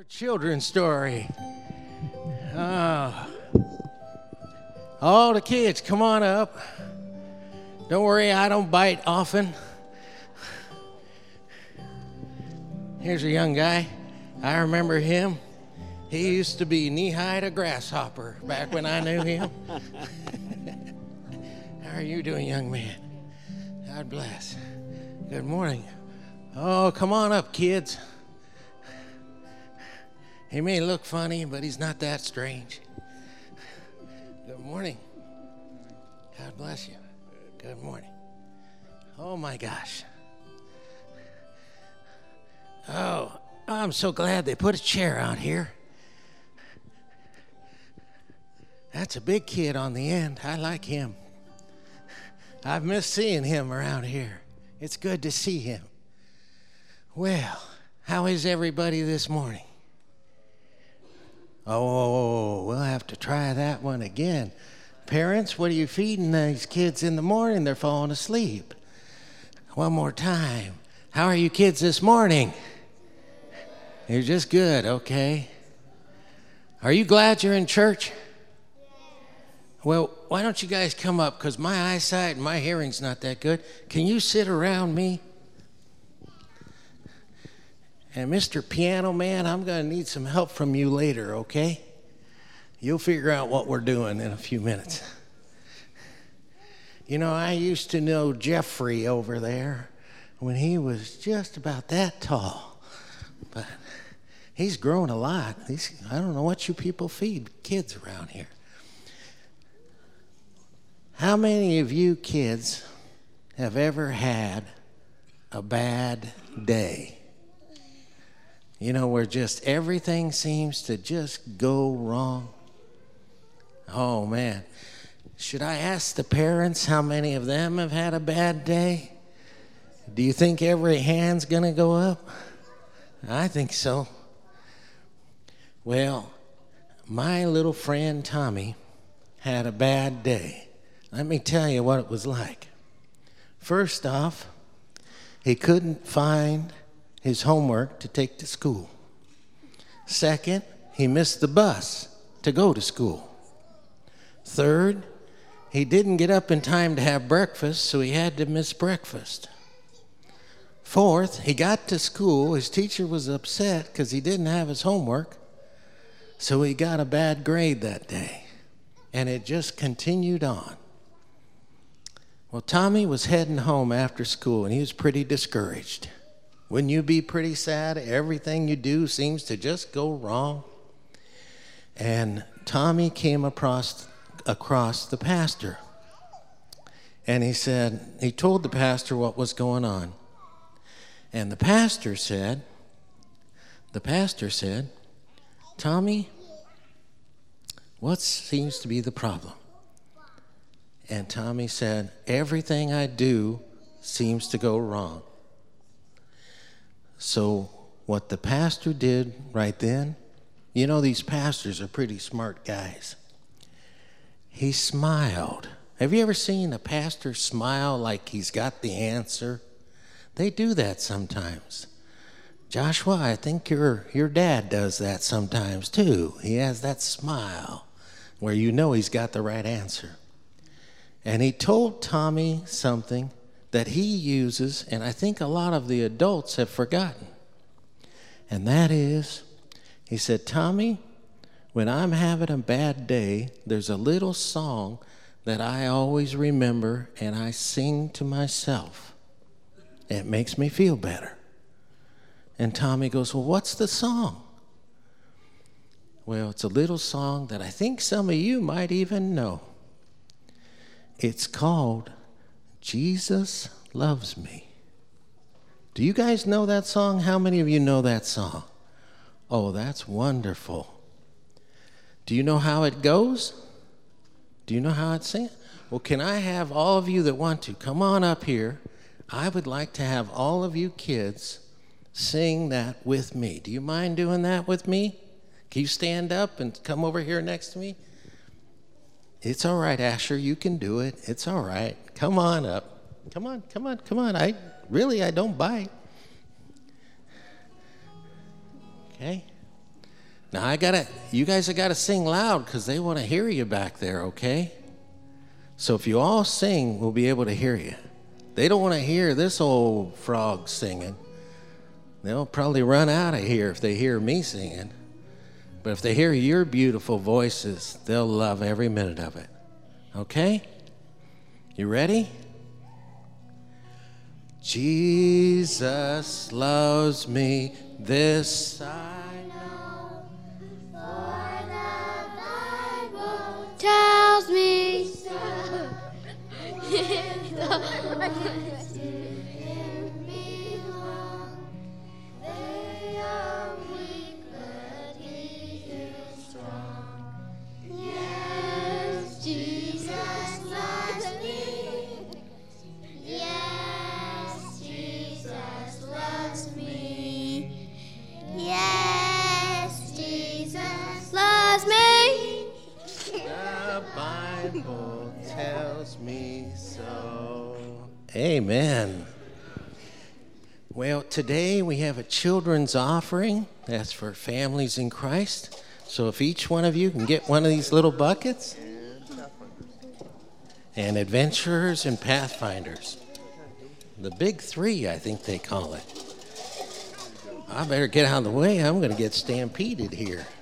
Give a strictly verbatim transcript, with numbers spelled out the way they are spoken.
Our children's story. Oh. All the kids, come on up. Don't worry, I don't bite often. Here's a young guy. I remember him. He used to be knee-high to grasshopper back when I knew him. How are you doing, young man? God bless. Good morning. Oh, come on up, kids. He may look funny, but he's not that strange. Good morning. God bless you. Good morning. Oh, my gosh. Oh, I'm so glad they put a chair out here. That's a big kid on the end. I like him. I've missed seeing him around here. It's good to see him. Well, how is everybody this morning? Oh, we'll have to try that one again. Parents, what are you feeding these kids in the morning? They're falling asleep. One more time. How are you kids this morning? You're just good, okay. Are you glad you're in church? Well, why don't you guys come up, because my eyesight and my hearing's not that good. Can you sit around me? And Mister Piano Man, I'm going to need some help from you later, okay? You'll figure out what we're doing in a few minutes. You know, I used to know Jeffrey over there when he was just about that tall. But he's grown a lot. He's, I don't know what you people feed kids around here. How many of you kids have ever had a bad day? You know, where just everything seems to just go wrong. Oh, man. Should I ask the parents how many of them have had a bad day? Do you think every hand's going to go up? I think so. Well, my little friend Tommy had a bad day. Let me tell you what it was like. First off, he couldn't find his homework to take to school. Second, he missed the bus to go to school. Third, he didn't get up in time to have breakfast, so he had to miss breakfast. Fourth, he got to school. His teacher was upset because he didn't have his homework, so he got a bad grade that day. And it just continued on. Well, Tommy was heading home after school, and he was pretty discouraged. Wouldn't you be pretty sad? Everything you do seems to just go wrong. And Tommy came across, across the pastor. And he said, he told the pastor what was going on. And the pastor said, the pastor said, Tommy, what seems to be the problem? And Tommy said, everything I do seems to go wrong. So what the pastor did right then, you know, these pastors are pretty smart guys. He smiled. Have you ever seen a pastor smile like he's got the answer? They do that sometimes. Joshua, I think your your dad does that sometimes too. He has that smile where you know he's got the right answer. And he told Tommy something that he uses, and I think a lot of the adults have forgotten. And that is, he said, Tommy, when I'm having a bad day, there's a little song that I always remember, and I sing to myself. It makes me feel better. And Tommy goes, well, what's the song? Well, it's a little song that I think some of you might even know. It's called Jesus Loves Me. Do you guys know that song? How many of you know that song? Oh, that's wonderful. Do you know how it goes? Do you know how it's sings? Well, can I have all of you that want to come on up here? I would like to have all of you kids sing that with me. Do you mind doing that with me? Can you stand up and come over here next to me? It's all right, Asher. You can do it. It's all right. Come on up. Come on, come on, come on. I really, I don't bite. Okay? Now I gotta, you guys have got to sing loud because they want to hear you back there, okay? So if you all sing, we'll be able to hear you. They don't want to hear this old frog singing. They'll probably run out of here if they hear me singing. But if they hear your beautiful voices, they'll love every minute of it. Okay? You ready? Jesus loves me, this I know, for the Bible tells me so. They are weak, but he is strong. Yes, Jesus loves me. Yes, Jesus loves me. Yes, Jesus loves me. The Bible tells me so. Amen. Well, today we have a children's offering. That's for families in Christ. So if each one of you can get one of these little buckets. And adventurers and pathfinders. The big three, I think they call it. I better get out of the way. I'm going to get stampeded here.